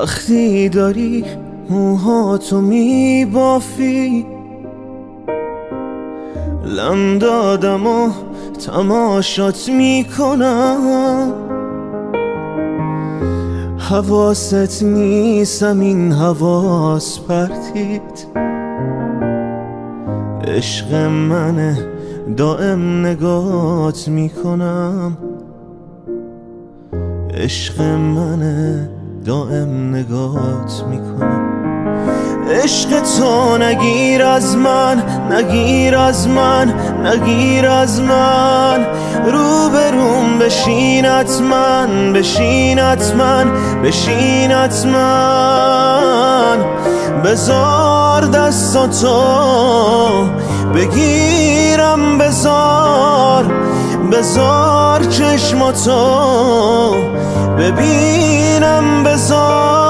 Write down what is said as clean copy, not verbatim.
وقتی داری موهاتو میبافی، لم دادم و تماشات میکنم. حواست نیستم این حواس پرتید، عشق منه دائم نگات میکنم. عشق منه دائم نگات میکنم. عشق تو نگیر از من، نگیر از من، نگیر از من. روبروم بشین حتما، بشین حتما، بشین حتما. بذار دستاتو بگیرم، بذار چشماتو ببینم، بذار